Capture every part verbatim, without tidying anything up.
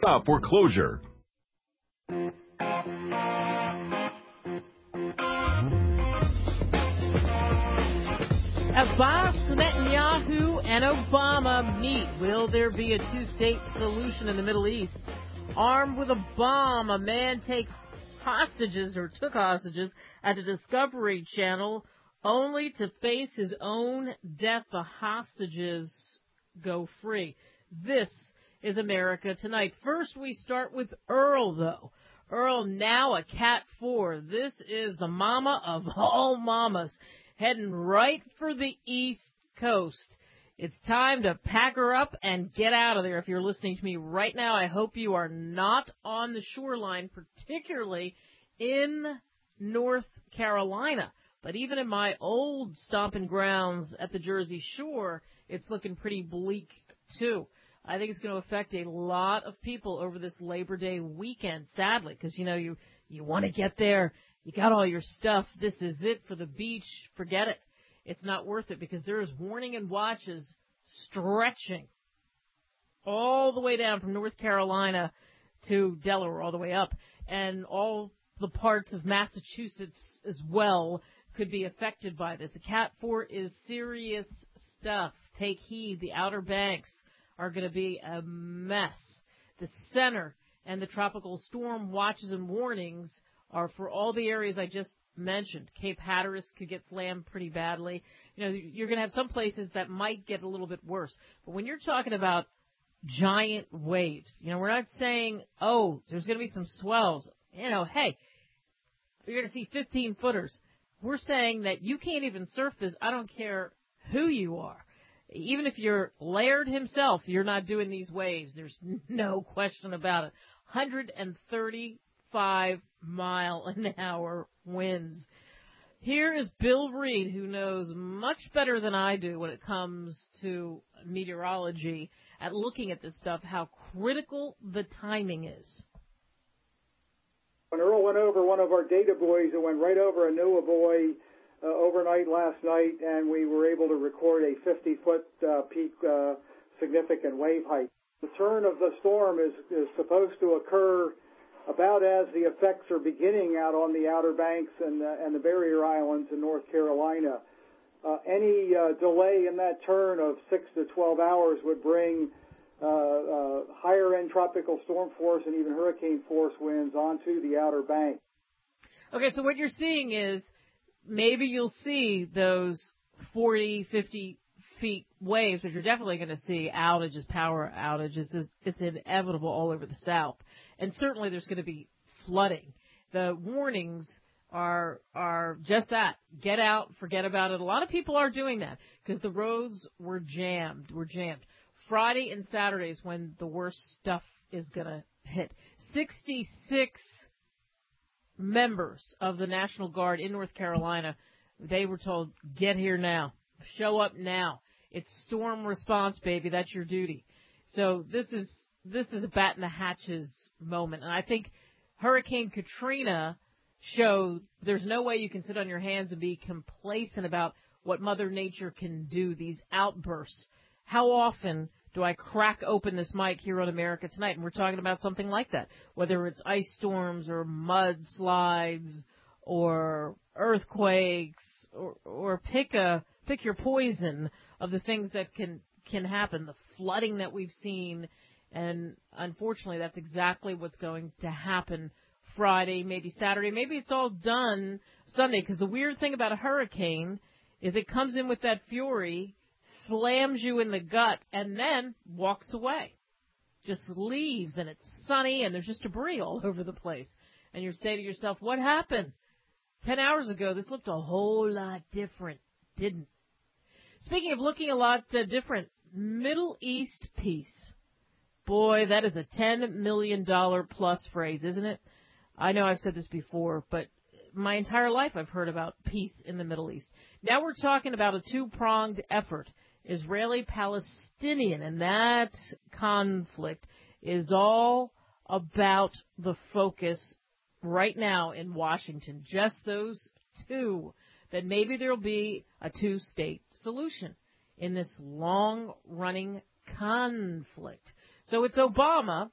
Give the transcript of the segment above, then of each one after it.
uh, foreclosure. Abbas, Netanyahu, and Obama meet. Will there be a two-state solution in the Middle East? Armed with a bomb, a man takes hostages or took hostages at the Discovery Channel only to face his own death. The hostages go free. This is America Tonight. First, we start with Earl, though. Earl, now a Cat four. This is the mama of all mamas, heading right for the East Coast. It's time to pack her up and get out of there. If you're listening to me right now, I hope you are not on the shoreline, particularly in North Carolina. But even in my old stomping grounds at the Jersey Shore, it's looking pretty bleak, too. I think it's going to affect a lot of people over this Labor Day weekend, sadly, because, you know, you, you want to get there. You got all your stuff. This is it for the beach. Forget it. It's not worth it because there is warning and watches stretching all the way down from North Carolina to Delaware, all the way up. And all the parts of Massachusetts as well could be affected by this. A Cat four is serious stuff. Take heed. The Outer Banks are going to be a mess. The center and the tropical storm watches and warnings are for all the areas I just mentioned. Cape Hatteras could get slammed pretty badly. You know, you're going to have some places that might get a little bit worse. But when you're talking about giant waves, you know, we're not saying, oh, there's going to be some swells. You know, hey, you're going to see fifteen footers. We're saying that you can't even surf this. I don't care who you are. Even if you're Laird himself, you're not doing these waves. There's no question about it. one hundred thirty-five mile an hour winds. Here is Bill Reed, who knows much better than I do when it comes to meteorology, at looking at this stuff, how critical the timing is. When Earl went over one of our data buoys, it went right over a NOAA buoy uh, overnight last night, and we were able to record a fifty-foot uh, peak uh, significant wave height. The turn of the storm is, is supposed to occur about as the effects are beginning out on the Outer Banks and, uh, and the Barrier Islands in North Carolina. Uh, any uh, delay in that turn of six to twelve hours would bring uh, uh, higher-end tropical storm force and even hurricane force winds onto the Outer Banks. Okay, so what you're seeing is maybe you'll see those forty, fifty feet waves, but you're definitely going to see outages, power outages. It's, it's inevitable all over the South. And certainly there's going to be flooding. The warnings are are just that. Get out, forget about it. A lot of people are doing that because the roads were jammed, were jammed. Friday and Saturday is when the worst stuff is going to hit. sixty-six members of the National Guard in North Carolina, they were told, get here now. Show up now. It's storm response, baby. That's your duty. So this is this is a bat in the hatches moment. And I think Hurricane Katrina showed there's no way you can sit on your hands and be complacent about what Mother Nature can do, these outbursts. How often do I crack open this mic here on America Tonight, and we're talking about something like that, whether it's ice storms or mudslides or earthquakes or, or pick a pick your poison of the things that can, can happen, the flooding that we've seen, and unfortunately that's exactly what's going to happen Friday, maybe Saturday, maybe it's all done Sunday, because the weird thing about a hurricane is it comes in with that fury, slams you in the gut, and then walks away. Just leaves, and it's sunny, and there's just debris all over the place. And you say to yourself, what happened? Ten hours ago, this looked a whole lot different, didn't? Speaking of looking a lot uh, different, Middle East peace. Boy, that is a ten million dollars plus phrase, isn't it? I know I've said this before, but my entire life I've heard about peace in the Middle East. Now we're talking about a two-pronged effort, Israeli-Palestinian, and that conflict is all about the focus right now in Washington. Just those two, that maybe there will be a two-state solution in this long-running conflict. So it's Obama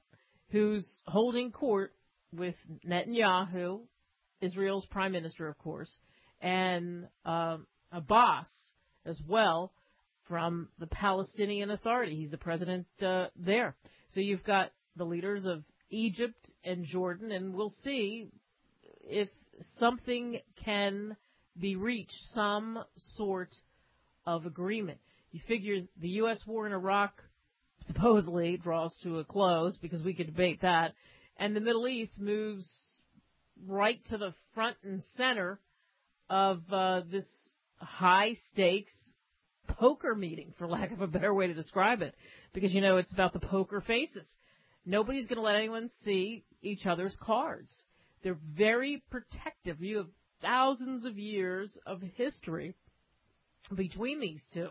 who's holding court with Netanyahu, Israel's prime minister, of course, and um, Abbas as well from the Palestinian Authority. He's the president uh, there. So you've got the leaders of Egypt and Jordan, and we'll see if something can be reached, some sort of agreement. You figure the U S war in Iraq supposedly draws to a close, because we could debate that, and the Middle East moves right to the front and center of uh, this high-stakes poker meeting, for lack of a better way to describe it, because, you know, it's about the poker faces. Nobody's going to let anyone see each other's cards. They're very protective. You have thousands of years of history between these two.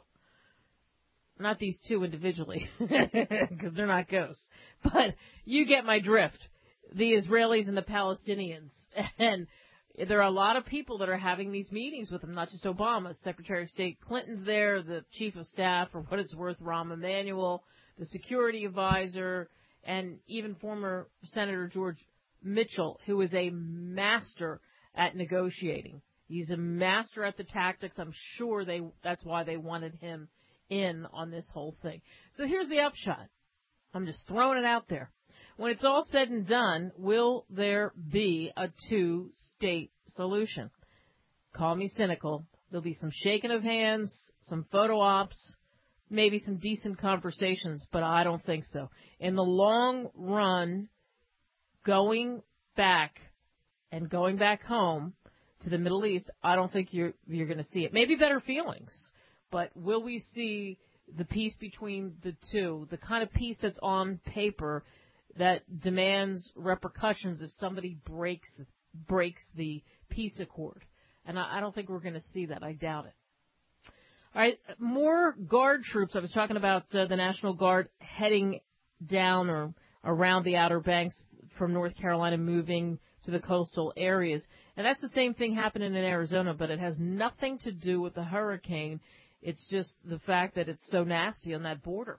Not these two individually, because they're not ghosts. But you get my drift. The Israelis and the Palestinians. And there are a lot of people that are having these meetings with them, not just Obama. Secretary of State Clinton's there, the chief of staff, for what it's worth, Rahm Emanuel, the security advisor, and even former Senator George Mitchell, who is a master at negotiating. He's a master at the tactics. I'm sure they that's why they wanted him in on this whole thing. So here's the upshot. I'm just throwing it out there. When it's all said and done, will there be a two-state solution? Call me cynical. There'll be some shaking of hands, some photo ops, maybe some decent conversations, but I don't think so. In the long run, going back and going back home to the Middle East, I don't think you're you're going to see it. Maybe better feelings, but will we see the peace between the two, the kind of peace that's on paper that demands repercussions if somebody breaks breaks the peace accord? And I, I don't think we're going to see that. I doubt it. All right, more Guard troops. I was talking about uh, the National Guard heading down or around the Outer Banks from North Carolina, moving to the coastal areas. And that's the same thing happening in Arizona, but it has nothing to do with the hurricane. It's just the fact that it's so nasty on that border.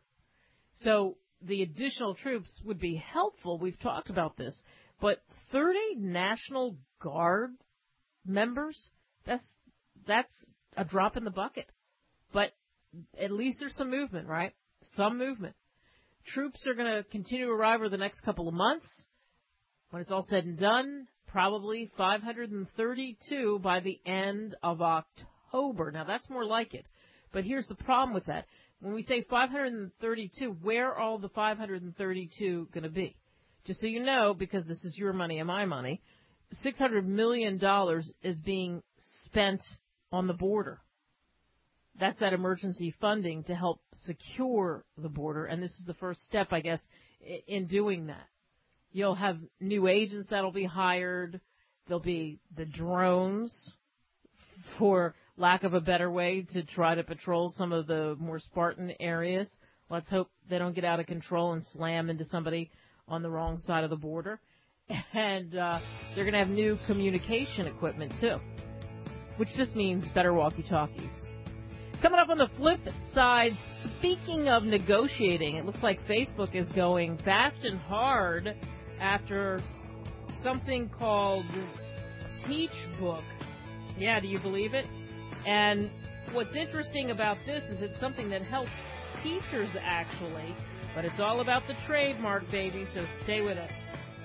So the additional troops would be helpful. We've talked about this. But thirty National Guard members, that's that's a drop in the bucket. But at least there's some movement, right? Some movement. Troops are going to continue to arrive over the next couple of months. When it's all said and done, probably five hundred thirty-two by the end of October. Now, that's more like it. But here's the problem with that. When we say five hundred thirty-two, where are all the five hundred thirty-two going to be? Just so you know, because this is your money and my money, six hundred million dollars is being spent on the border. That's that emergency funding to help secure the border, and this is the first step, I guess, in doing that. You'll have new agents that'll be hired. There'll be the drones, for lack of a better way, to try to patrol some of the more Spartan areas. Let's hope they don't get out of control and slam into somebody on the wrong side of the border. And uh, they're going to have new communication equipment, too, which just means better walkie-talkies. Coming up on the flip side, speaking of negotiating, it looks like Facebook is going fast and hard after something called Teachbook. Yeah, do you believe it? And what's interesting about this is it's something that helps teachers, actually, but it's all about the trademark, baby, so stay with us.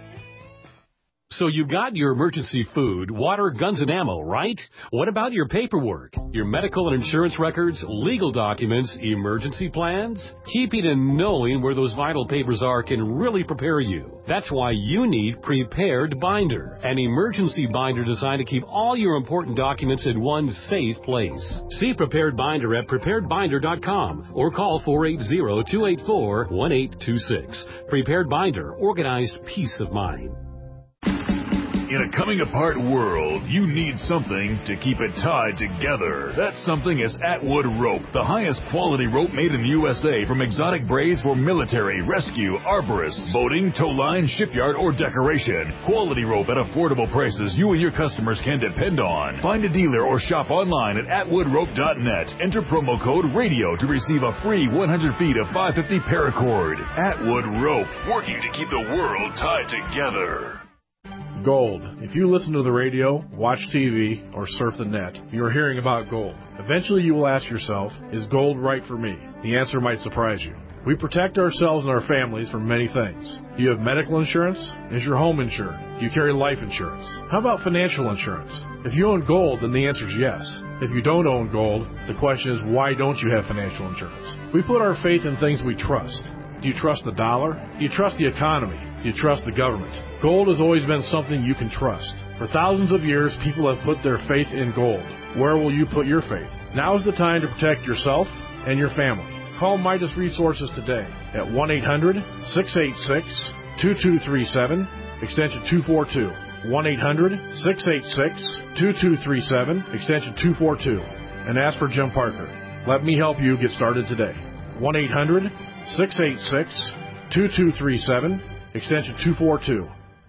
So you got your emergency food, water, guns, and ammo, right? What about your paperwork, your medical and insurance records, legal documents, emergency plans? Keeping and knowing where those vital papers are can really prepare you. That's why you need Prepared Binder, an emergency binder designed to keep all your important documents in one safe place. See Prepared Binder at prepared binder dot com or call four eight zero, two eight four, one eight two six. Prepared Binder, organized peace of mind. In a coming-apart world, you need something to keep it tied together. That something is Atwood Rope, the highest quality rope made in the U S A from exotic braids for military, rescue, arborists, boating, tow line, shipyard, or decoration. Quality rope at affordable prices you and your customers can depend on. Find a dealer or shop online at atwood rope dot net. Enter promo code RADIO to receive a free one hundred feet of five fifty paracord. Atwood Rope, working to keep the world tied together. Gold. If you listen to the radio, watch T V, or surf the net, you are hearing about gold. Eventually you will ask yourself, is gold right for me? The answer might surprise you. We protect ourselves and our families from many things. Do you have medical insurance? Is your home insured? Do you carry life insurance? How about financial insurance? If you own gold, then the answer is yes. If you don't own gold, the question is, why don't you have financial insurance? We put our faith in things we trust. Do you trust the dollar? Do you trust the economy? Do you trust the government? Gold has always been something you can trust. For thousands of years, people have put their faith in gold. Where will you put your faith? Now is the time to protect yourself and your family. Call Midas Resources today at one eight hundred, six eight six, two two three seven, extension two four two. one eight hundred, six eight six, two two three seven, extension two four two. And ask for Jim Parker. Let me help you get started today. one eight hundred, six eight six, two two three seven, extension two four two.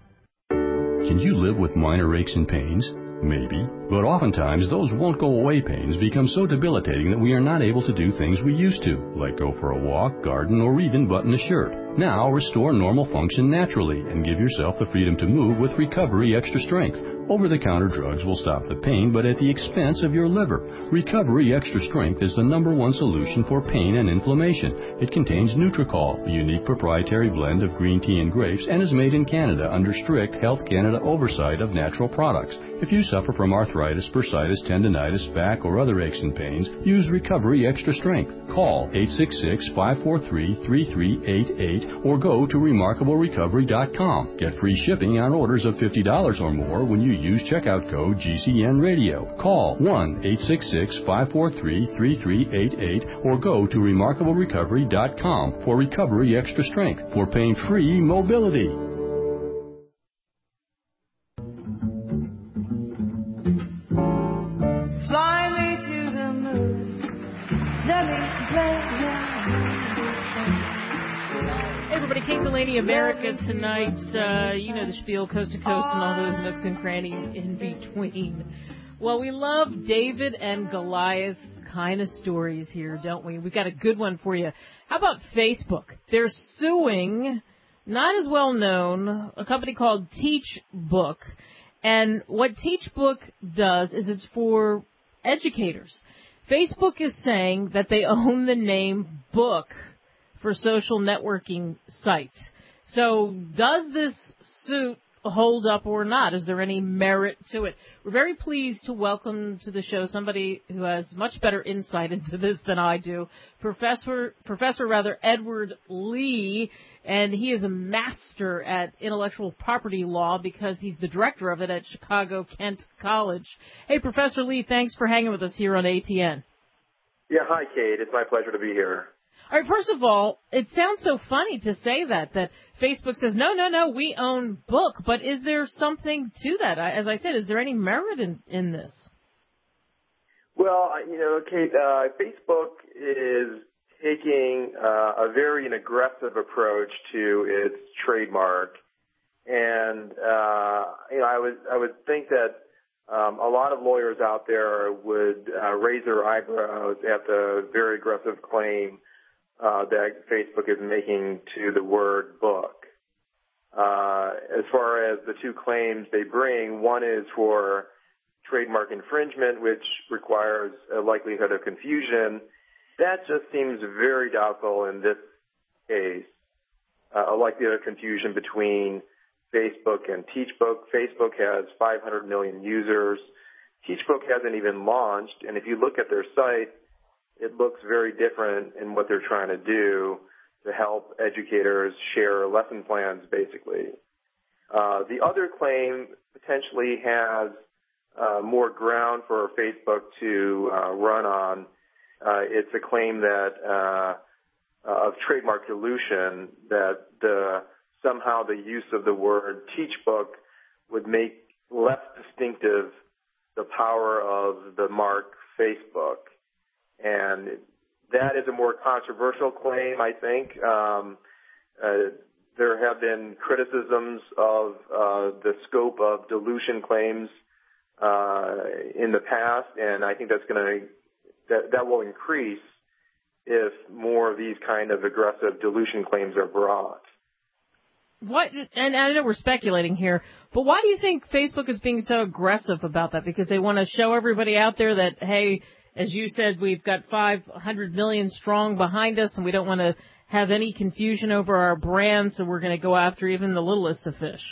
Can you live with minor aches and pains? Maybe. But oftentimes, those won't-go-away pains become so debilitating that we are not able to do things we used to, like go for a walk, garden, or even button a shirt. Now, restore normal function naturally and give yourself the freedom to move with Recovery Extra Strength. Over-the-counter drugs will stop the pain, but at the expense of your liver. Recovery Extra Strength is the number one solution for pain and inflammation. It contains Nutracol, a unique proprietary blend of green tea and grapes, and is made in Canada under strict Health Canada oversight of natural products. If you suffer from arthritis, bursitis, tendonitis, back, or other aches and pains, use Recovery Extra Strength. Call eight six six, five four three, three three eight eight or go to remarkable recovery dot com. Get free shipping on orders of fifty dollars or more when you use checkout code G C N Radio. Call one eight six six, five four three, three three eight eight or go to remarkable recovery dot com for Recovery Extra Strength for pain-free mobility. King Delaney America tonight. Uh, you know the spiel, coast to coast and all those nooks and crannies in between. Well, we love David and Goliath kind of stories here, don't we? We've got a good one for you. How about Facebook? They're suing, not as well known, a company called TeachBook. And what TeachBook does is it's for educators. Facebook is saying that they own the name book for social networking sites. So does this suit hold up or not? Is there any merit to it? We're very pleased to welcome to the show somebody who has much better insight into this than I do, Professor, Professor rather Edward Lee, and he is a master at intellectual property law because he's the director of it at Chicago Kent College. Hey, Professor Lee, thanks for hanging with us here on A T N. Yeah, hi, Kate. It's my pleasure to be here. All right, first of all, it sounds so funny to say that, that Facebook says, no, no, no, we own book, but is there something to that? As I said, is there any merit in, in this? Well, you know, Kate, uh, Facebook is taking uh, a very an aggressive approach to its trademark, and uh, you know, I would I would think that um, a lot of lawyers out there would uh, raise their eyebrows at the very aggressive claim Uh, that Facebook is making to the word book. Uh, as far as the two claims they bring, one is for trademark infringement, which requires a likelihood of confusion. That just seems very doubtful in this case, uh, a likelihood of confusion between Facebook and TeachBook. Facebook has five hundred million users. TeachBook hasn't even launched, and if you look at their site, it looks very different in what they're trying to do to help educators share lesson plans, basically. Uh, the other claim potentially has uh, more ground for Facebook to uh, run on. Uh, it's a claim that uh, of trademark dilution, that the, somehow the use of the word TeachBook would make less distinctive the power of the mark Facebook. And that is a more controversial claim, I think. Um, uh, there have been criticisms of uh, the scope of dilution claims uh, in the past, and I think that's going to that, that will increase if more of these kind of aggressive dilution claims are brought. What, and I know we're speculating here, but why do you think Facebook is being so aggressive about that? Because they want to show everybody out there that, hey, as you said, we've got five hundred million strong behind us, and we don't want to have any confusion over our brand, so we're going to go after even the littlest of fish.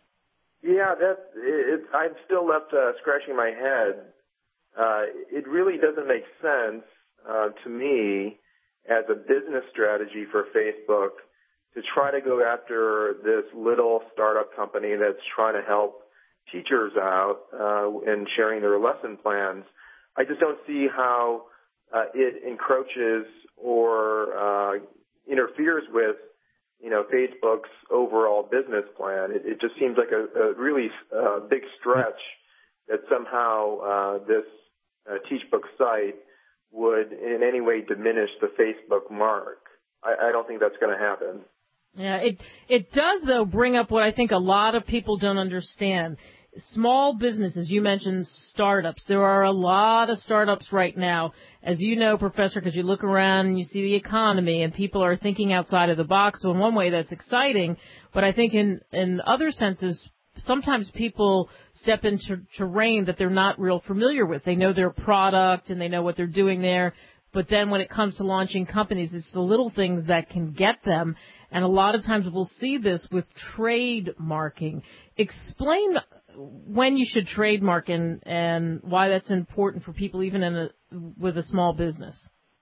Yeah, that's, it, I'm still left uh, scratching my head. Uh, it really doesn't make sense uh, to me as a business strategy for Facebook to try to go after this little startup company that's trying to help teachers out uh, and sharing their lesson plans. I just don't see how uh, it encroaches or uh, interferes with, you know, Facebook's overall business plan. It, it just seems like a, a really uh, big stretch that somehow uh, this uh, TeachBook site would in any way diminish the Facebook mark. I, I don't think that's going to happen. Yeah, it it does, though, bring up what I think a lot of people don't understand. Small businesses, you mentioned startups. There are a lot of startups right now, as you know, Professor, because you look around and you see the economy and people are thinking outside of the box. So in one way, that's exciting. But I think in, in other senses, sometimes people step into terrain that they're not real familiar with. They know their product and they know what they're doing there. But then when it comes to launching companies, it's the little things that can get them. And a lot of times we'll see this with trademarking. Explain when you should trademark and, and why that's important for people even in a, with a small business.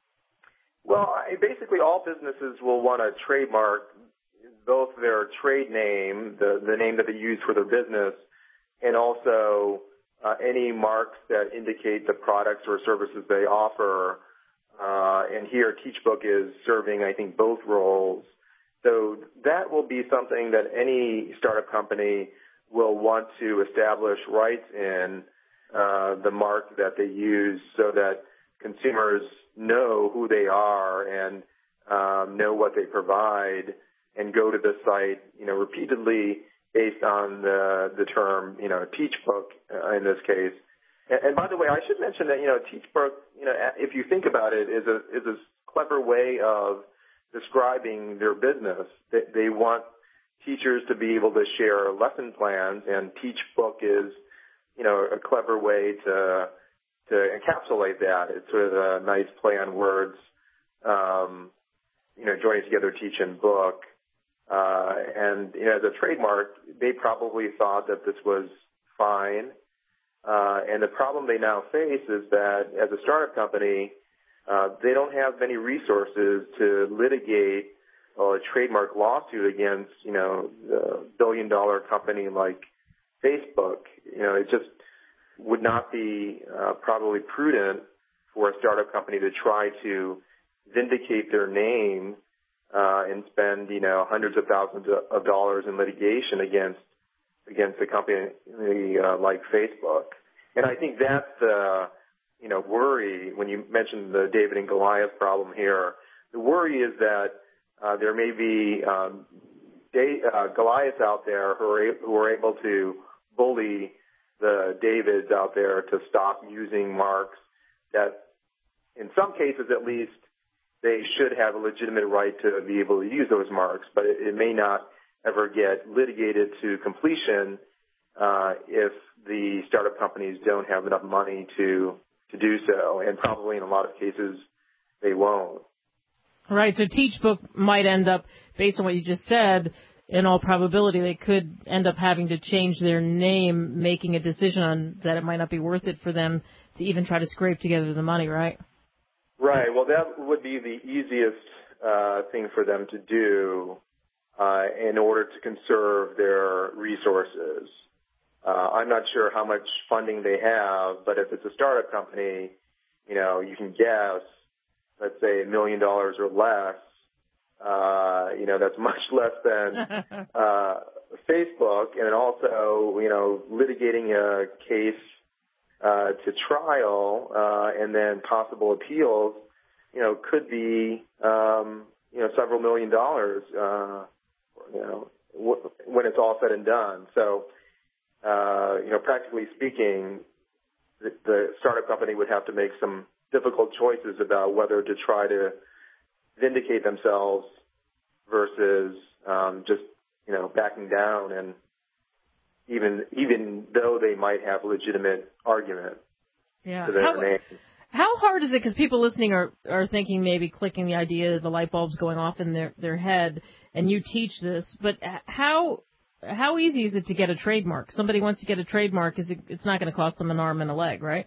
Well, I, basically all businesses will want to trademark both their trade name, the, the name that they use for their business, and also uh, any marks that indicate the products or services they offer. Uh, and here TeachBook is serving, I think, both roles. So that will be something that any startup company will want to establish rights in, uh, the mark that they use so that consumers know who they are and um, know what they provide and go to the site, you know, repeatedly based on the, the term, you know, TeachBook uh, in this case. And, and by the way, I should mention that, you know, TeachBook, you know, if you think about it, is a, is a clever way of describing their business. They, they want teachers to be able to share lesson plans, and TeachBook is, you know, a clever way to to encapsulate that. It's sort of a nice play on words, um, you know, joining together teach and book. Uh, and, you know, as a trademark, they probably thought that this was fine. Uh, and the problem they now face is that as a startup company, uh, they don't have many resources to litigate a trademark lawsuit against, you know, a billion dollar company like Facebook. You know, it just would not be uh, probably prudent for a startup company to try to vindicate their name uh, and spend, you know, hundreds of thousands of dollars in litigation against against a company uh, like Facebook. And I think that's the, you know, worry when you mentioned the David and Goliath problem here. The worry is that Uh, there may be um, day, uh, Goliaths out there who are, who are able to bully the Davids out there to stop using marks that, in some cases at least, they should have a legitimate right to be able to use those marks, but it, it may not ever get litigated to completion uh, if the startup companies don't have enough money to to do so, and probably in a lot of cases they won't. Right, so TeachBook might end up, based on what you just said, in all probability, they could end up having to change their name, making a decision on that it might not be worth it for them to even try to scrape together the money, right? Right, well, that would be the easiest uh, thing for them to do uh, in order to conserve their resources. Uh, I'm not sure how much funding they have, but if it's a startup company, you know, you can guess, let's say a million dollars or less, uh, you know, that's much less than uh, Facebook, and also, you know, litigating a case uh, to trial uh, and then possible appeals, you know, could be, um, you know, several million dollars, uh, you know, w- when it's all said and done. So, uh, you know, practically speaking, the, the startup company would have to make some difficult choices about whether to try to vindicate themselves versus um, just, you know, backing down, and even even though they might have legitimate argument yeah. to their how, name. How hard is it? Because people listening are, are thinking maybe clicking the idea, the light bulbs going off in their, their head, and you teach this. But how how easy is it to get a trademark? Somebody wants to get a trademark, is it, it's not going to cost them an arm and a leg, right?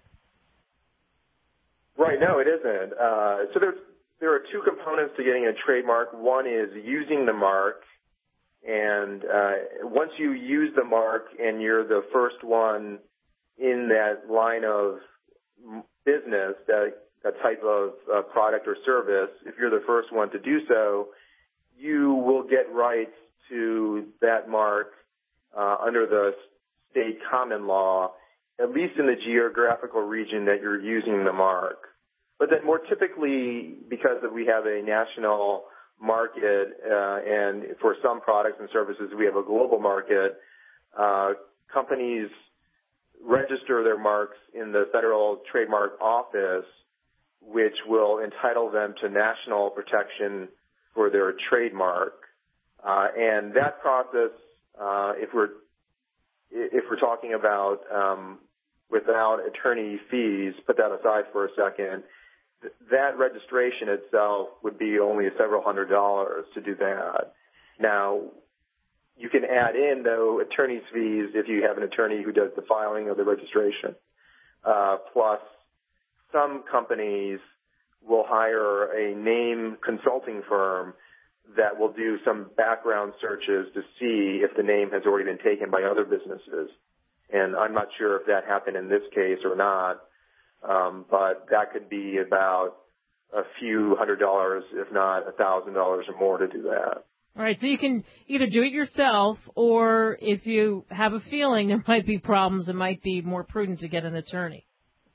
Right. No, it isn't. Uh, so there's there are two components to getting a trademark. One is using the mark. And uh, once you use the mark and you're the first one in that line of business, that, that type of uh, product or service, if you're the first one to do so, you will get rights to that mark uh, under the state common law, at least in the geographical region that you're using the mark. But then more typically, because we have a national market, uh, and for some products and services, we have a global market. Uh, companies register their marks in the Federal Trademark Office, which will entitle them to national protection for their trademark. Uh, and that process, uh, if we're if we're talking about um, without attorney fees, put that aside for a second. That registration itself would be only several hundred dollars to do that. Now, you can add in, though, attorney's fees if you have an attorney who does the filing of the registration. Uh, plus, some companies will hire a name consulting firm that will do some background searches to see if the name has already been taken by other businesses. And I'm not sure if that happened in this case or not. Um, but that could be about a few hundred dollars, if not a thousand dollars or more to do that. All right, so you can either do it yourself, or if you have a feeling there might be problems, it might be more prudent to get an attorney.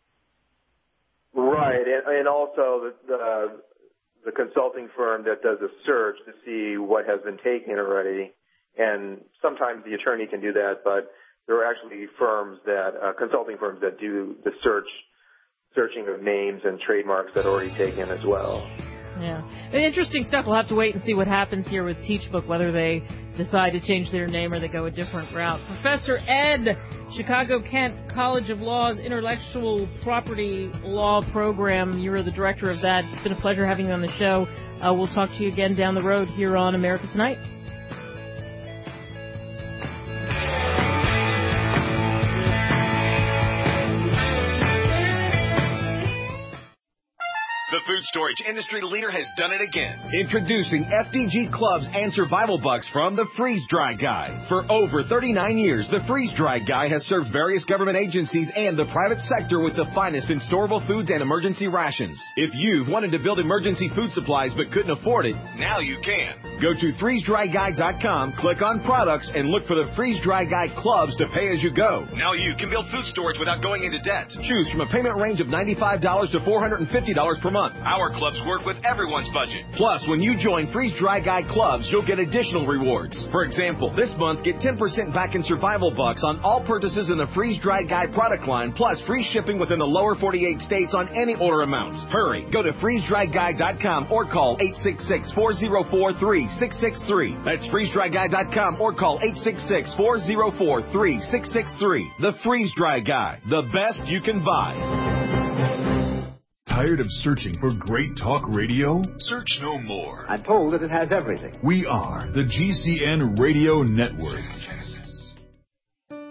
Right, and, and also the, the the consulting firm that does a search to see what has been taken already, and sometimes the attorney can do that, but there are actually firms that uh, consulting firms that do the search. searching of names and trademarks that are already taken as well. Yeah. Interesting stuff. We'll have to wait and see what happens here with TeachBook, whether they decide to change their name or they go a different route. Professor Ed, Chicago-Kent College of Law's Intellectual Property Law Program. You're the director of that. It's been a pleasure having you on the show. Uh, we'll talk to you again down the road here on America Tonight. The food storage industry leader has done it again. Introducing F D G Clubs and Survival Bucks from the Freeze Dry Guy. For over thirty-nine years, the Freeze Dry Guy has served various government agencies and the private sector with the finest in storable foods and emergency rations. If you've wanted to build emergency food supplies but couldn't afford it, now you can. Go to freeze dry guy dot com, click on products, and look for the Freeze Dry Guy Clubs to pay as you go. Now you can build food storage without going into debt. Choose from a payment range of ninety-five dollars to four hundred fifty dollars per month. Our clubs work with everyone's budget. Plus, when you join Freeze Dry Guy Clubs, you'll get additional rewards. For example, this month, get ten percent back in Survival Bucks on all purchases in the Freeze Dry Guy product line, plus free shipping within the lower forty-eight states on any order amount. Hurry, go to freeze dry guy dot com or call eight six six, four zero four, three six six three. That's freeze dry guy dot com or call eight six six, four zero four, three six six three. The Freeze Dry Guy, the best you can buy. Tired of searching for great talk radio? Search no more. I'm told that it has everything. We are the G C N Radio Network.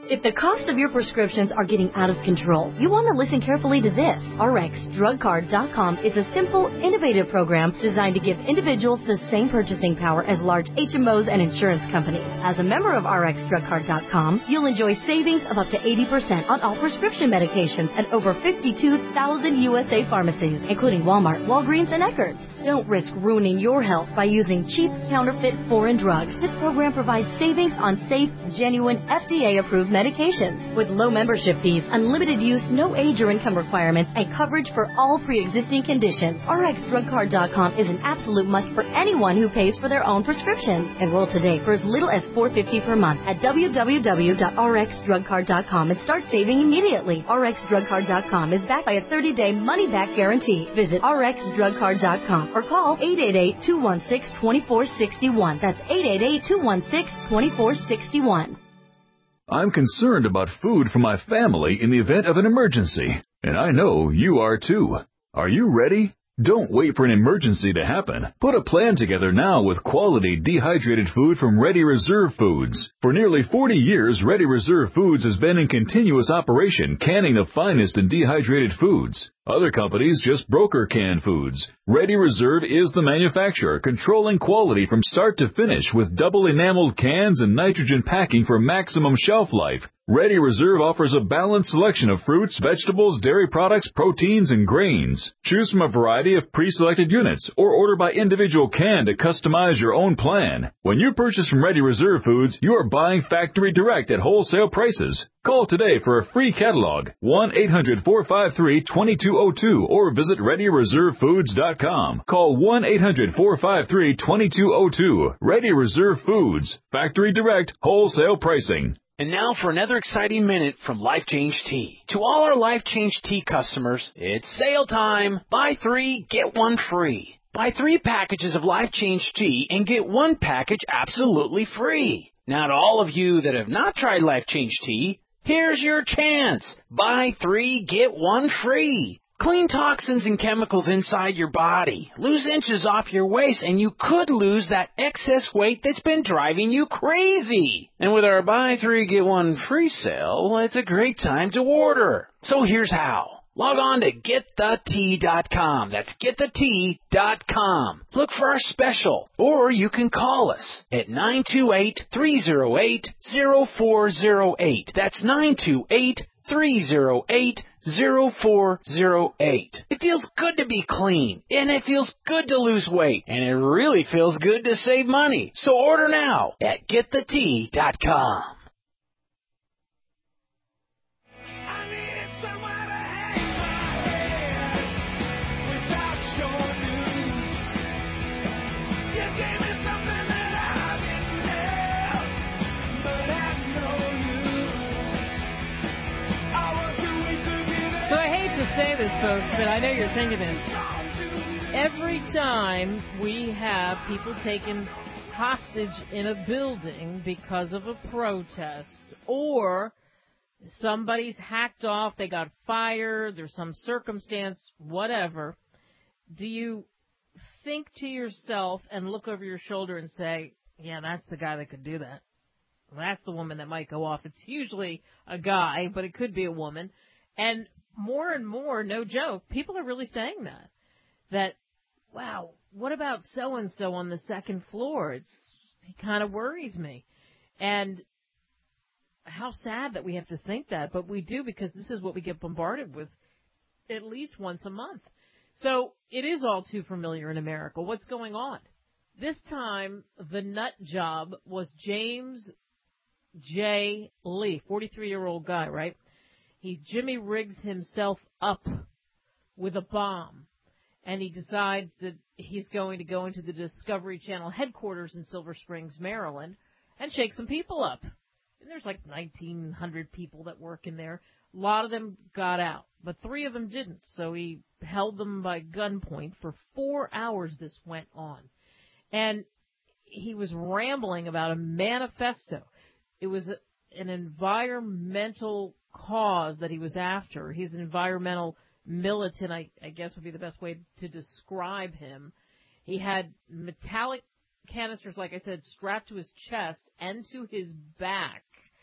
If the cost of your prescriptions are getting out of control, you want to listen carefully to this. R X Drug Card dot com is a simple, innovative program designed to give individuals the same purchasing power as large H M Os and insurance companies. As a member of R X Drug Card dot com, you'll enjoy savings of up to eighty percent on all prescription medications at over fifty-two thousand U S A pharmacies, including Walmart, Walgreens, and Eckerd's. Don't risk ruining your health by using cheap, counterfeit, foreign drugs. This program provides savings on safe, genuine, F D A-approved medications. medications with low membership fees, unlimited use, no age or income requirements, and coverage for all pre-existing conditions. R X Drug Card dot com is an absolute must for anyone who pays for their own prescriptions. Enroll today for as little as four dollars and fifty cents per month at w w w dot r x drug card dot com and start saving immediately. R X Drug Card dot com is backed by a thirty-day money-back guarantee. Visit R X Drug Card dot com or call eight eight eight, two one six, two four six one. That's eight eight eight, two one six, two four six one. I'm concerned about food for my family in the event of an emergency, and I know you are too. Are you ready? Don't wait for an emergency to happen. Put a plan together now with quality dehydrated food from Ready Reserve Foods. For nearly forty years, Ready Reserve Foods has been in continuous operation, canning the finest in dehydrated foods. Other companies just broker canned foods. Ready Reserve is the manufacturer, controlling quality from start to finish with double enameled cans and nitrogen packing for maximum shelf life. Ready Reserve offers a balanced selection of fruits, vegetables, dairy products, proteins, and grains. Choose from a variety of pre-selected units or order by individual can to customize your own plan. When you purchase from Ready Reserve Foods, you are buying factory direct at wholesale prices. Call today for a free catalog, one eight hundred, four five three, two two zero two, or visit ready reserve foods dot com. Call one eight hundred, four five three, two two zero two. Ready Reserve Foods. Factory direct, wholesale pricing. And now for another exciting minute from Life Change Tea. To all our Life Change Tea customers, it's sale time. Buy three, get one free. Buy three packages of Life Change Tea and get one package absolutely free. Now to all of you that have not tried Life Change Tea, here's your chance. Buy three, get one free. Clean toxins and chemicals inside your body. Lose inches off your waist, and you could lose that excess weight that's been driving you crazy. And with our buy three, get one free sale, it's a great time to order. So here's how. Log on to get the tea dot com. That's get the tea dot com. Look for our special, or you can call us at nine two eight, three zero eight, zero four zero eight. That's nine two eight, three zero eight, zero four zero eight. It feels good to be clean, and it feels good to lose weight, and it really feels good to save money. So order now at get the tea dot com. So I hate to say this, folks, but I know you're thinking this. Every time we have people taken hostage in a building because of a protest, or somebody's hacked off, they got fired, there's some circumstance, whatever, do you think to yourself and look over your shoulder and say, yeah, that's the guy that could do that? Well, that's the woman that might go off. It's usually a guy, but it could be a woman. And more and more, no joke, people are really saying that. That, wow, what about so-and-so on the second floor? It's, he kind of worries me. And how sad that we have to think that, but we do, because this is what we get bombarded with at least once a month. So it is all too familiar in America. What's going on? This time, the nut job was James J. Lee, forty-three-year-old guy, right? He Jimmy rigs himself up with a bomb, and he decides that he's going to go into the Discovery Channel headquarters in Silver Springs, Maryland, and shake some people up. And there's like nineteen hundred people that work in there. A lot of them got out, but three of them didn't. So he held them by gunpoint for four hours. This went on. And he was rambling about a manifesto. It was a, an environmental cause that he was after. He's an environmental militant, I, I guess would be the best way to describe him. He had metallic canisters, like I said, strapped to his chest and to his back.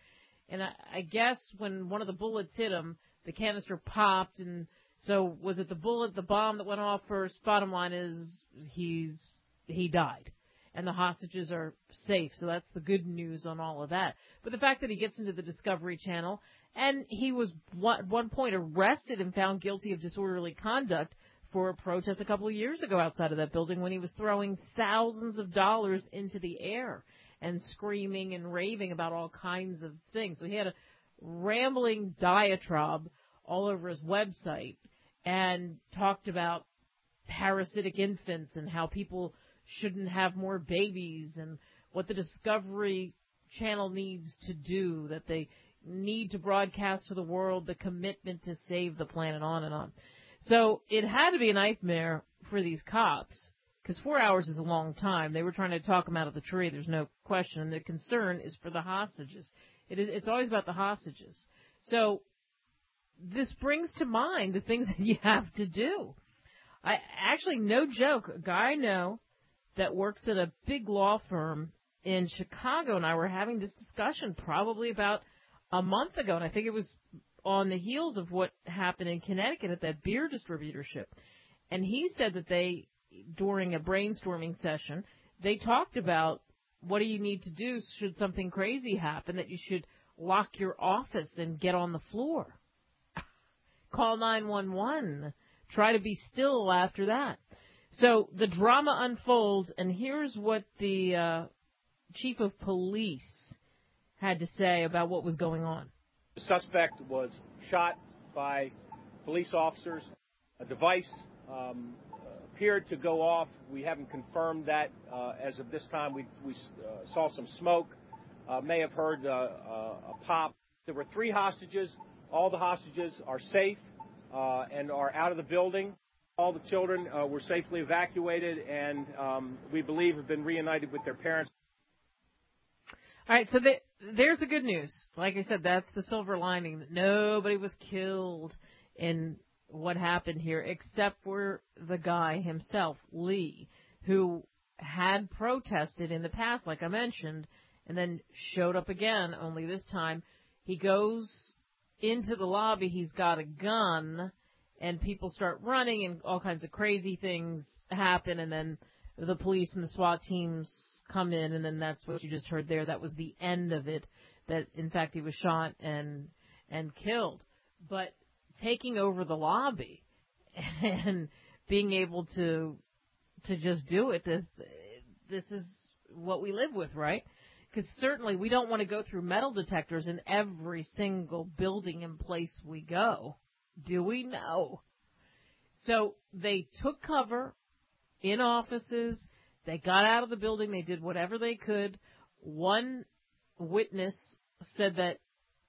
And I, I guess when one of the bullets hit him, the canister popped. And so was it the bullet, the bomb that went off first? Bottom line is he's he died. And the hostages are safe. So that's the good news on all of that. But the fact that he gets into the Discovery Channel, and he was at one point arrested and found guilty of disorderly conduct for a protest a couple of years ago outside of that building when he was throwing thousands of dollars into the air and screaming and raving about all kinds of things. So he had a rambling diatribe all over his website and talked about parasitic infants and how people shouldn't have more babies and what the Discovery Channel needs to do, that they need to broadcast to the world the commitment to save the planet, on and on. So it had to be a nightmare for these cops, because four hours is a long time. They were trying to talk them out of the tree, there's no question. And the concern is for the hostages. It is, it's always about the hostages. So this brings to mind the things that you have to do. I actually, no joke, a guy I know that works at a big law firm in Chicago and I were having this discussion probably about a month ago, and I think it was on the heels of what happened in Connecticut at that beer distributorship. And he said that they, during a brainstorming session, they talked about what do you need to do should something crazy happen, that you should lock your office and get on the floor. Call nine one one. Try to be still after that. So the drama unfolds, and here's what the uh, chief of police had to say about what was going on. The suspect was shot by police officers. A device um, appeared to go off. We haven't confirmed that. Uh, as of this time, we, we uh, saw some smoke, uh, may have heard uh, uh, a pop. There were three hostages. All the hostages are safe uh, and are out of the building. All the children uh, were safely evacuated and um, we believe have been reunited with their parents. All right, so the, there's the good news. Like I said, that's the silver lining, that nobody was killed in what happened here except for the guy himself, Lee, who had protested in the past, like I mentioned, and then showed up again, only this time he goes into the lobby, he's got a gun, and people start running and all kinds of crazy things happen, and then the police and the SWAT teams come in, and then that's what you just heard there. That was the end of it, that, in fact, he was shot and and killed. But taking over the lobby and being able to to just do it, this this is what we live with, right? Because certainly we don't want to go through metal detectors in every single building and place we go. Do we? No. So they took cover in offices. They got out of the building. They did whatever they could. One witness said that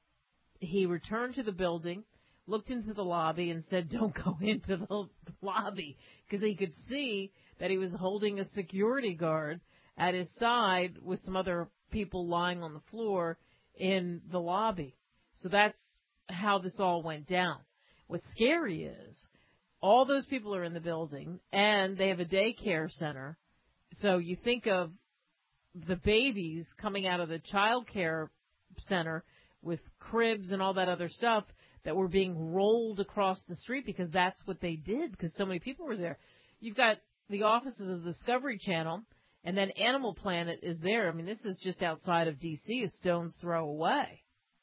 he returned to the building, looked into the lobby, and said, don't go into the lobby, because he could see that he was holding a security guard at his side with some other people lying on the floor in the lobby. So that's how this all went down. What's scary is all those people are in the building, and they have a daycare center. So you think of the babies coming out of the child care center with cribs and all that other stuff that were being rolled across the street because that's what they did, because so many people were there. You've got the offices of the Discovery Channel, and then Animal Planet is there. I mean, this is just outside of D C, a stone's throw away.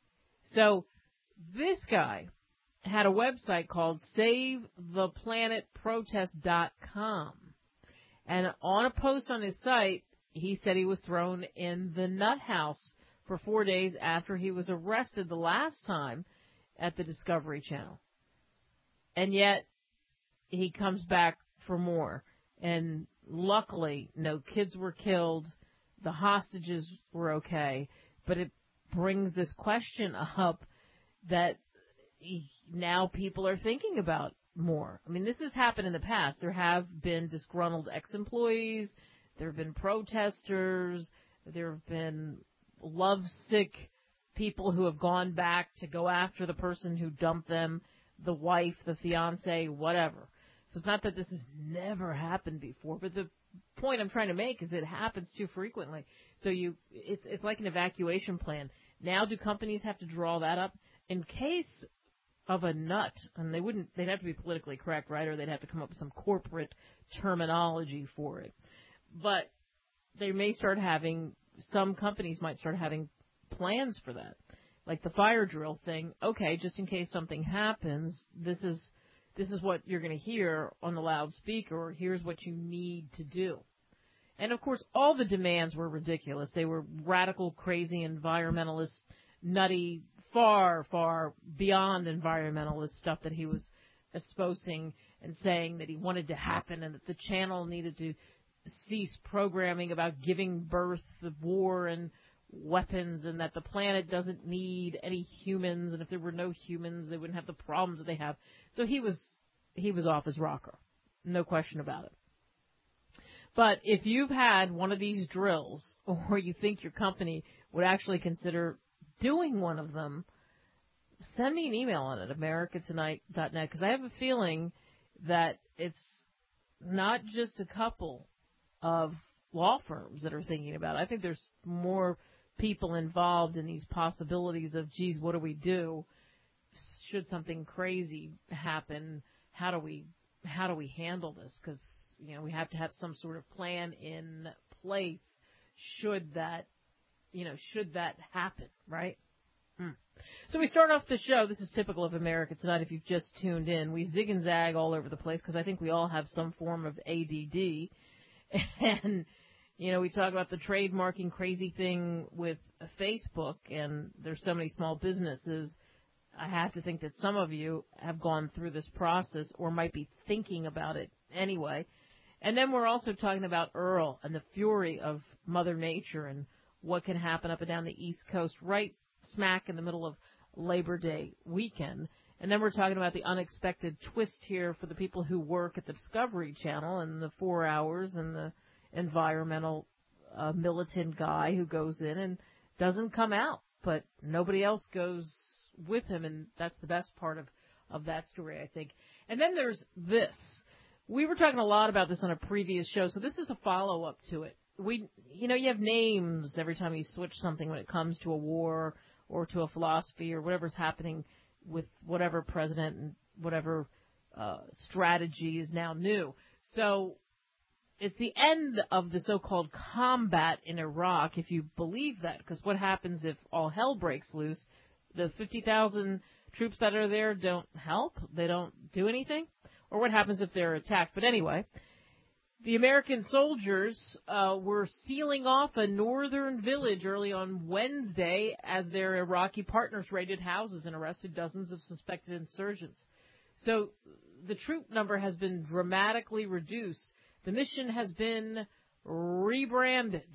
So this guy had a website called save the planet protest dot com. And on a post on his site, he said he was thrown in the nut house for four days after he was arrested the last time at the Discovery Channel. And yet, he comes back for more. And luckily, no kids were killed. The hostages were okay. But it brings this question up that now people are thinking about more. I mean, this has happened in the past. There have been disgruntled ex-employees. There have been protesters. There have been lovesick people who have gone back to go after the person who dumped them, the wife, the fiance, whatever. So it's not that this has never happened before, but the point I'm trying to make is it happens too frequently. So you, it's it's like an evacuation plan. Now do companies have to draw that up? In case of a nut, and they wouldn't, they'd have to be politically correct, right, or they'd have to come up with some corporate terminology for it. But they may start having, some companies might start having plans for that. Like the fire drill thing, okay, just in case something happens, this is this is what you're going to hear on the loudspeaker, or here's what you need to do. And, of course, all the demands were ridiculous. They were radical, crazy, environmentalist, nutty, far, far beyond environmentalist stuff that he was espousing and saying that he wanted to happen, and that the channel needed to cease programming about giving birth to war and weapons, and that the planet doesn't need any humans, and if there were no humans, they wouldn't have the problems that they have. So he was he was off his rocker, no question about it. But if you've had one of these drills, or you think your company would actually consider doing one of them, send me an email on it, america tonight dot net, because I have a feeling that it's not just a couple of law firms that are thinking about it. I think there's more people involved in these possibilities of, geez, what do we do? Should something crazy happen, how do we how do we handle this? Because, you know, we have to have some sort of plan in place should that, you know, should that happen, right? Hmm. So we start off the show. This is typical of America Tonight. If you've just tuned in, we zig and zag all over the place because I think we all have some form of A D D. And, you know, we talk about the trademarking crazy thing with Facebook, and there's so many small businesses. I have to think that some of you have gone through this process or might be thinking about it anyway. And then we're also talking about Earl and the fury of Mother Nature and what can happen up and down the East Coast right smack in the middle of Labor Day weekend. And then we're talking about the unexpected twist here for the people who work at the Discovery Channel and the four hours and the environmental uh, militant guy who goes in and doesn't come out, but nobody else goes with him, and that's the best part of, of that story, I think. And then there's this. We were talking a lot about this on a previous show, so this is a follow-up to it. We, you know, you have names every time you switch something when it comes to a war or to a philosophy or whatever's happening with whatever president and whatever uh, strategy is now new. So it's the end of the so-called combat in Iraq, if you believe that, because what happens if all hell breaks loose? The fifty thousand troops that are there don't help? They don't do anything? Or what happens if they're attacked? But anyway, the American soldiers uh, were sealing off a northern village early on Wednesday as their Iraqi partners raided houses and arrested dozens of suspected insurgents. So the troop number has been dramatically reduced. The mission has been rebranded.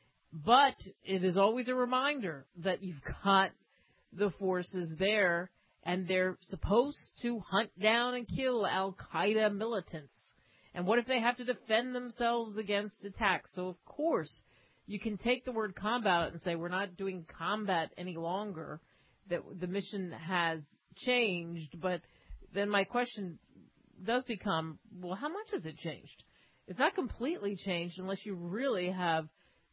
But it is always a reminder that you've got the forces there, and they're supposed to hunt down and kill al-Qaeda militants. And what if they have to defend themselves against attacks? So, of course, you can take the word combat and say we're not doing combat any longer, that the mission has changed. But then my question does become, well, how much has it changed? It's not completely changed unless you really have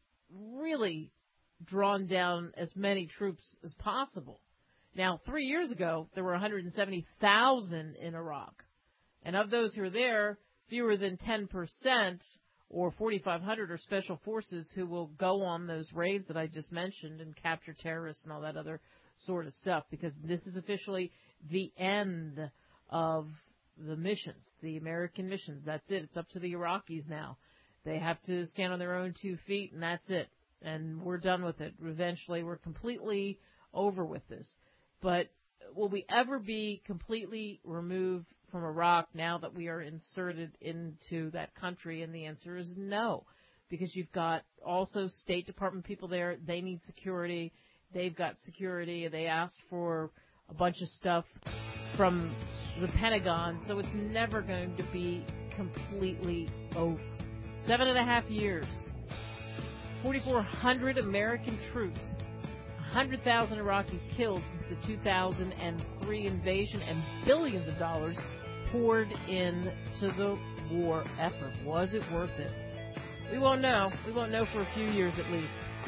really drawn down as many troops as possible. Now, three years ago, there were one hundred seventy thousand in Iraq. And of those who are there, fewer than ten percent or forty-five hundred are special forces who will go on those raids that I just mentioned and capture terrorists and all that other sort of stuff, because this is officially the end of the missions, the American missions. That's it. It's up to the Iraqis now. They have to stand on their own two feet, and that's it. And we're done with it. Eventually, we're completely over with this. But will we ever be completely removed from Iraq now that we are inserted into that country? And the answer is no, because you've got also State Department people there. They need security. They've got security. They asked for a bunch of stuff from the Pentagon, so it's never going to be completely over. Seven and a half years. forty-four hundred American troops, one hundred thousand Iraqis killed since the two thousand three invasion, and billions of dollars poured into the war effort. Was it worth it? We won't know. We won't know for a few years at least.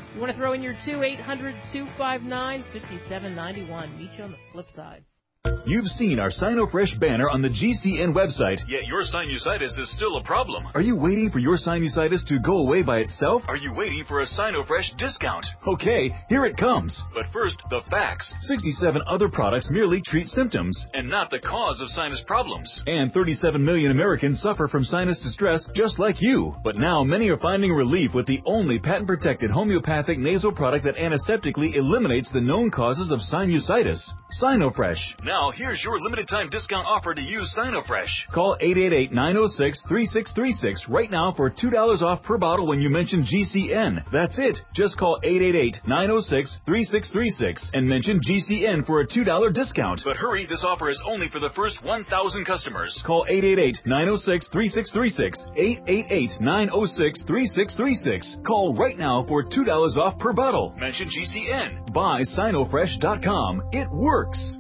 You want to throw in your two eight hundred two five nine five seven nine one. Meet you on the flip side. You've seen our SinoFresh banner on the G C N website, yet your sinusitis is still a problem. Are you waiting for your sinusitis to go away by itself? Are you waiting for a SinoFresh discount? Okay, here it comes. But first, the facts. sixty-seven other products merely treat symptoms and not the cause of sinus problems. And thirty-seven million Americans suffer from sinus distress just like you. But now many are finding relief with the only patent-protected homeopathic nasal product that antiseptically eliminates the known causes of sinusitis. SinoFresh. Now, here's your limited-time discount offer to use SinoFresh. Call eight eight eight, nine oh six, three six three six right now for two dollars off per bottle when you mention G C N. That's it. Just call eight eight eight, nine oh six, three six three six and mention G C N for a two dollars discount. But hurry, this offer is only for the first one thousand customers. Call eight eight eight, nine oh six, three six three six, eight eight eight, nine oh six, three six three six. Call right now for two dollars off per bottle. Mention G C N. Buy Sinofresh dot com. It works.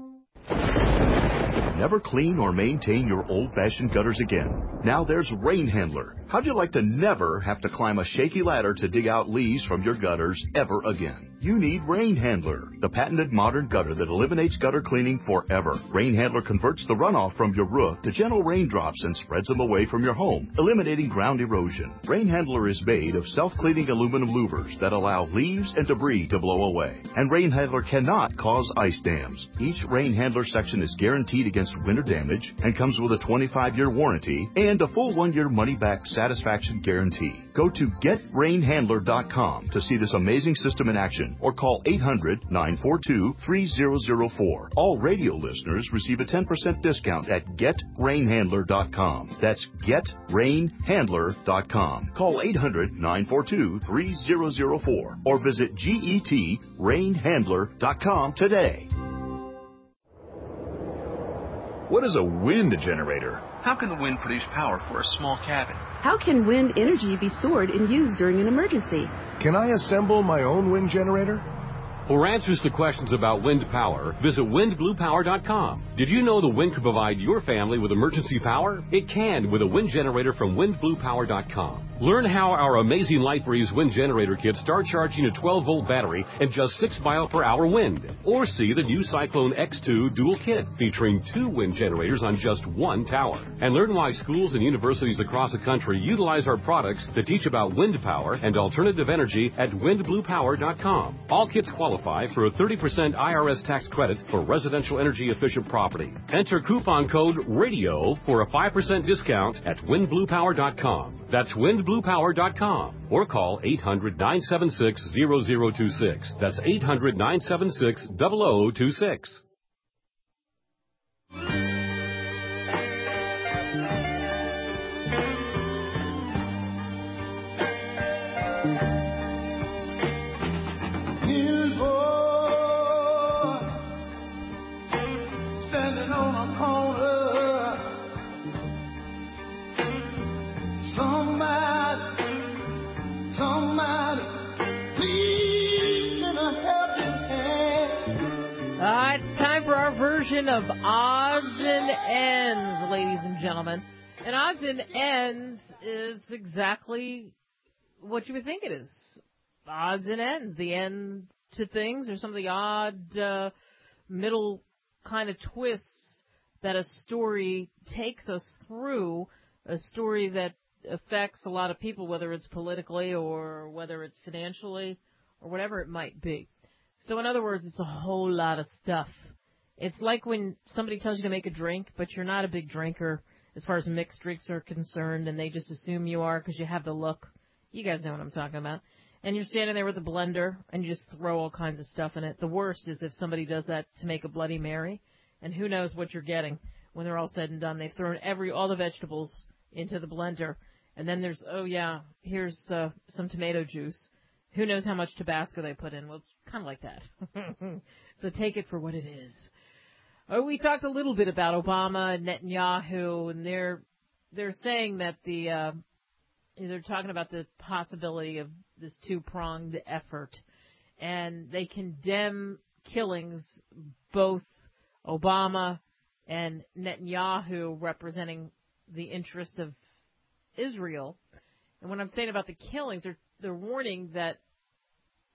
Never clean or maintain your old-fashioned gutters again. Now there's Rain Handler. How'd you like to never have to climb a shaky ladder to dig out leaves from your gutters ever again? You need Rain Handler, the patented modern gutter that eliminates gutter cleaning forever. Rain Handler converts the runoff from your roof to gentle raindrops and spreads them away from your home, eliminating ground erosion. Rain Handler is made of self-cleaning aluminum louvers that allow leaves and debris to blow away. And Rain Handler cannot cause ice dams. Each Rain Handler section is guaranteed against winter damage and comes with a twenty-five year warranty and a full one year money-back satisfaction guarantee. Go to get rain handler dot com to see this amazing system in action or call eight hundred, nine four two, three zero zero four. All radio listeners receive a ten percent discount at get rain handler dot com. That's get rain handler dot com. Call eight hundred, nine four two, three zero zero four or visit get rain handler dot com today. What is a wind generator? How can the wind produce power for a small cabin? How can wind energy be stored and used during an emergency? Can I assemble my own wind generator? For answers to questions about wind power, visit wind blue power dot com. Did you know the wind could provide your family with emergency power? It can with a wind generator from wind blue power dot com. Learn how our amazing LightBreeze wind generator kits start charging a twelve volt battery in just six mile per hour wind. Or see the new Cyclone X two dual kit featuring two wind generators on just one tower. And learn why schools and universities across the country utilize our products to teach about wind power and alternative energy at wind blue power dot com. All kits qualify for a thirty percent I R S tax credit for residential energy efficient property. Enter coupon code RADIO for a five percent discount at wind blue power dot com. That's wind blue power dot com or call eight hundred, nine seven six, zero zero two six. That's eight hundred, nine seven six, zero zero two six. Uh, it's time for our version of Odds and Ends, ladies and gentlemen. And Odds and Ends is exactly what you would think it is. Odds and ends, the end to things, or some of the odd uh, middle kind of twists that a story takes us through, a story that affects a lot of people, whether it's politically or whether it's financially or whatever it might be. So in other words, it's a whole lot of stuff. It's like when somebody tells you to make a drink, but you're not a big drinker as far as mixed drinks are concerned, and they just assume you are because you have the look. You guys know what I'm talking about. And you're standing there with a blender, and you just throw all kinds of stuff in it. The worst is if somebody does that to make a Bloody Mary, and who knows what you're getting when they're all said and done. They've thrown every all the vegetables into the blender, and then there's, oh, yeah, here's uh, some tomato juice. Who knows how much Tabasco they put in? Well, it's kind of like that. So take it for what it is. Oh, we talked a little bit about Obama and Netanyahu, and they're they're saying that the uh, they're talking about the possibility of this two-pronged effort, and they condemn killings, both Obama and Netanyahu representing the interest of Israel. And what I'm saying about the killings, they're they're warning that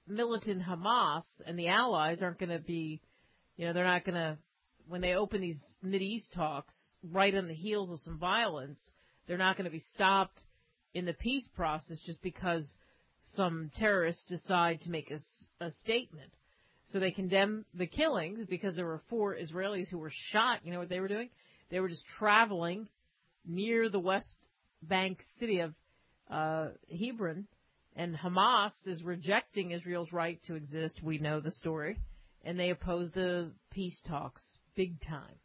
militant Hamas and the allies aren't going to be, you know, they're not going to, when they open these Mideast talks right on the heels of some violence, they're not going to be stopped in the peace process just because some terrorists decide to make a, a statement. So they condemn the killings because there were four Israelis who were shot. You know what they were doing? They were just traveling near the West Bank city of uh, Hebron, and Hamas is rejecting Israel's right to exist. We know the story. And they oppose the peace talks big time.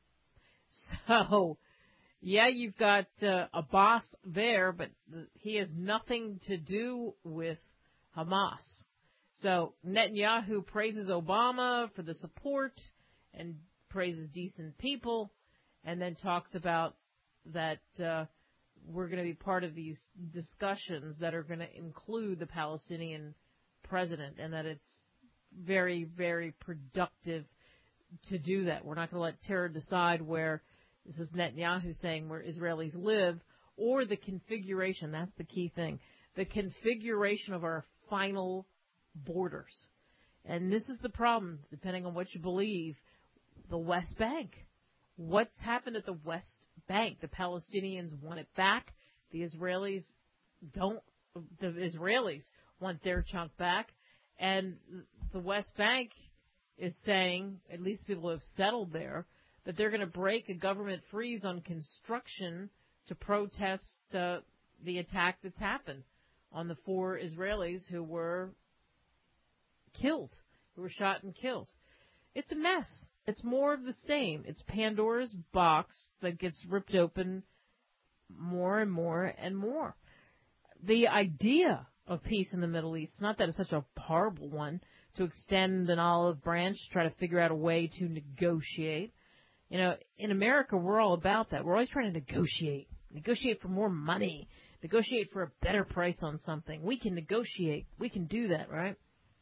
So, yeah, you've got uh, a boss there, but he has nothing to do with Hamas. So Netanyahu praises Obama for the support and praises decent people, and then talks about that uh, we're going to be part of these discussions that are going to include the Palestinian president, and that it's very, very productive to do that. We're not going to let terror decide where, this is Netanyahu saying, where Israelis live, or the configuration. That's the key thing. The configuration of our final borders. And this is the problem, depending on what you believe, the West Bank. What's happened at the West Bank? The Palestinians want it back. The Israelis don't. The Israelis want their chunk back. And the West Bank is saying, at least people who have settled there, that they're going to break a government freeze on construction to protest uh, the attack that's happened on the four Israelis who were killed, who were shot and killed. It's a mess. It's more of the same. It's Pandora's box that gets ripped open more and more and more. The idea of peace in the Middle East, not that it's such a horrible one, to extend an olive branch, to try to figure out a way to negotiate. You know, in America, we're all about that. We're always trying to negotiate. Negotiate for more money. Negotiate for a better price on something. We can negotiate. We can do that, right?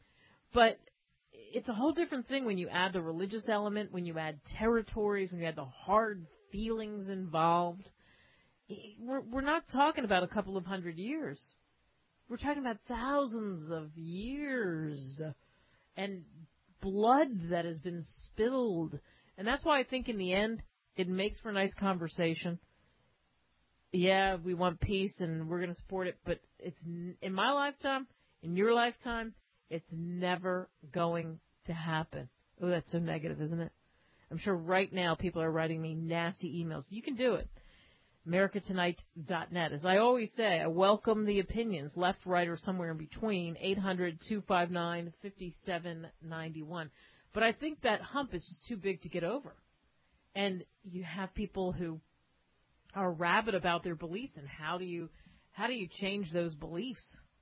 But it's a whole different thing when you add the religious element, when you add territories, when you add the hard feelings involved. We're, we're not talking about a couple of hundred years. We're talking about thousands of years and blood that has been spilled. And that's why I think in the end, it makes for a nice conversation. Yeah, we want peace and we're going to support it, but it's in my lifetime, in your lifetime, it's never going to happen. Oh, that's so negative, isn't it? I'm sure right now people are writing me nasty emails. You can do it. America Tonight dot net. As I always say, I welcome the opinions, left, right, or somewhere in between, eight hundred, two five nine, five seven nine one. But I think that hump is just too big to get over. And you have people who are rabid about their beliefs, and how do you how do you change those beliefs?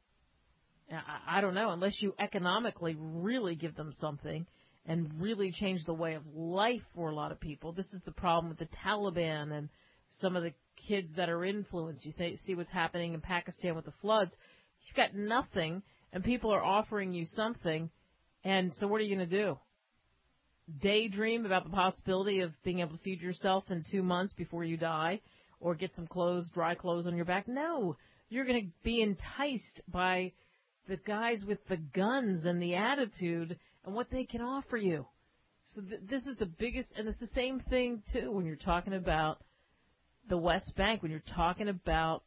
I, I don't know, unless you economically really give them something and really change the way of life for a lot of people. This is the problem with the Taliban and some of the kids that are influenced. You th- see what's happening in Pakistan with the floods. You've got nothing, and people are offering you something, and so what are you going to do? Daydream about the possibility of being able to feed yourself in two months before you die, or get some clothes, dry clothes on your back? No, you're going to be enticed by the guys with the guns and the attitude and what they can offer you. So th- this is the biggest, and it's the same thing, too, when you're talking about the West Bank, when you're talking about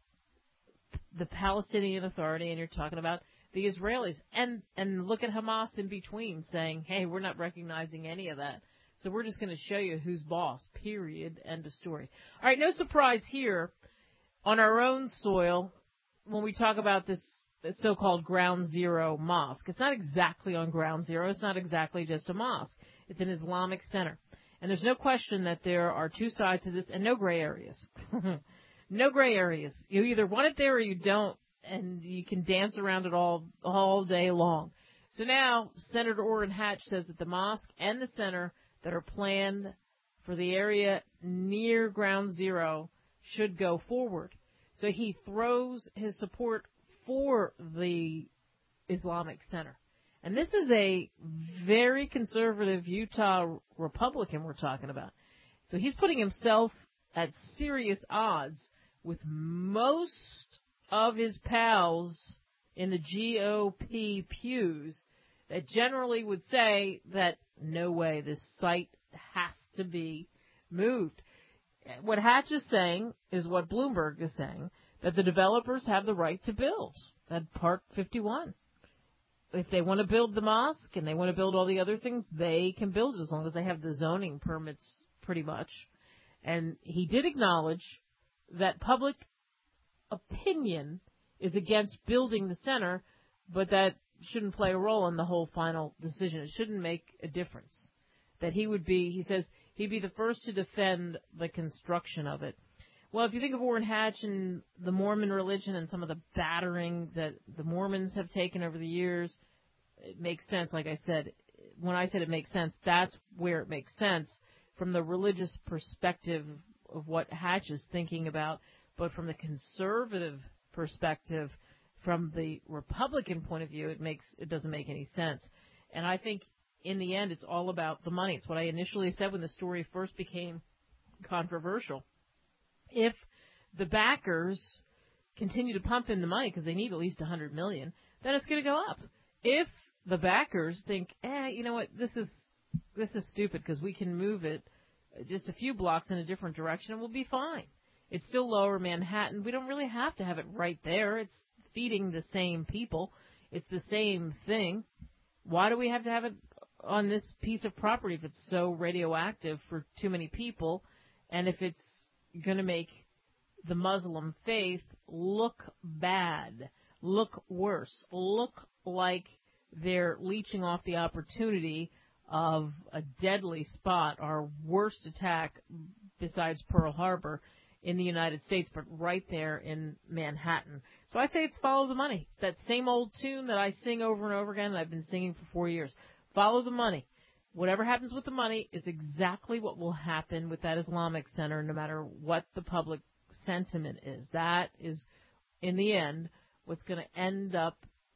the Palestinian Authority and you're talking about the Israelis. And, and look at Hamas in between saying, hey, we're not recognizing any of that. So we're just going to show you who's boss, period, end of story. All right, no surprise here on our own soil when we talk about this so-called Ground Zero mosque. It's not exactly on Ground Zero. It's not exactly just a mosque. It's an Islamic center. And there's no question that there are two sides to this and no gray areas. No gray areas. You either want it there or you don't, and you can dance around it all all day long. So now Senator Orrin Hatch says that the mosque and the center that are planned for the area near Ground Zero should go forward. So he throws his support for the Islamic Center. And this is a very conservative Utah Republican we're talking about. So he's putting himself at serious odds with most of his pals in the G O P pews that generally would say that no way, this site has to be moved. What Hatch is saying is what Bloomberg is saying, that the developers have the right to build at Park fifty-one. If they want to build the mosque and they want to build all the other things, they can build as long as they have the zoning permits pretty much. And he did acknowledge that public opinion is against building the center, but that shouldn't play a role in the whole final decision. It shouldn't make a difference. That he would be, he says, he'd be the first to defend the construction of it. Well, if you think of Orrin Hatch and the Mormon religion and some of the battering that the Mormons have taken over the years, it makes sense. Like I said, when I said it makes sense, that's where it makes sense from the religious perspective of what Hatch is thinking about. But from the conservative perspective, from the Republican point of view, it makes it doesn't make any sense. And I think in the end, it's all about the money. It's what I initially said when the story first became controversial. If the backers continue to pump in the money because they need at least one hundred million dollars, then it's going to go up. If the backers think, eh, you know what, this is this is stupid because we can move it just a few blocks in a different direction and we'll be fine. It's still lower Manhattan. We don't really have to have it right there. It's feeding the same people. It's the same thing. Why do we have to have it on this piece of property if it's so radioactive for too many people, and if it's going to make the Muslim faith look bad, look worse, look like they're leeching off the opportunity of a deadly spot, our worst attack besides Pearl Harbor in the United States, but right there in Manhattan. So I say it's follow the money. It's that same old tune that I sing over and over again that I've been singing for four years. Follow the money. Whatever happens with the money is exactly what will happen with that Islamic Center, no matter what the public sentiment is. That is, in the end, what's going to end up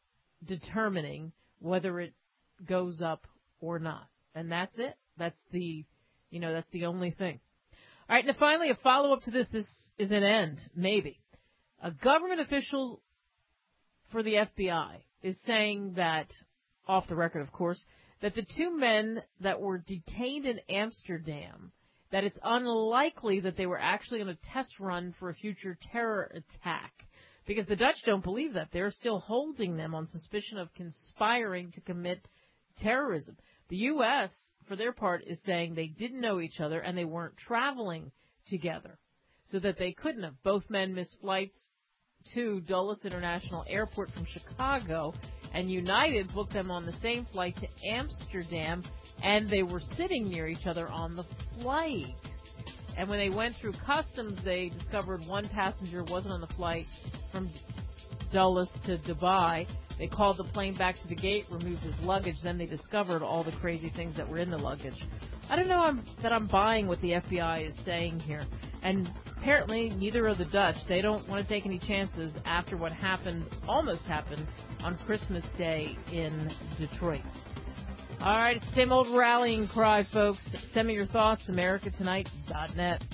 determining whether it goes up or not. And that's it. That's the, you know, that's the only thing. All right, now finally, a follow-up to this. This is an end, maybe. A government official for the F B I is saying that, off the record, of course, that the two men that were detained in Amsterdam, that it's unlikely that they were actually on a test run for a future terror attack, because the Dutch don't believe that. They're still holding them on suspicion of conspiring to commit terrorism. The U S, for their part, is saying they didn't know each other and they weren't traveling together, so that they couldn't have. Both men missed flights to Dulles International Airport from Chicago, and United booked them on the same flight to Amsterdam, and they were sitting near each other on the flight. And when they went through customs, they discovered one passenger wasn't on the flight from Dulles to Dubai. They called the plane back to the gate, removed his luggage, then they discovered all the crazy things that were in the luggage. I don't know I'm, that I'm buying what the F B I is saying here. And apparently, neither are the Dutch. They don't want to take any chances after what happened, almost happened, on Christmas Day in Detroit. All right, it's the same old rallying cry, folks. Send me your thoughts, america tonight dot net.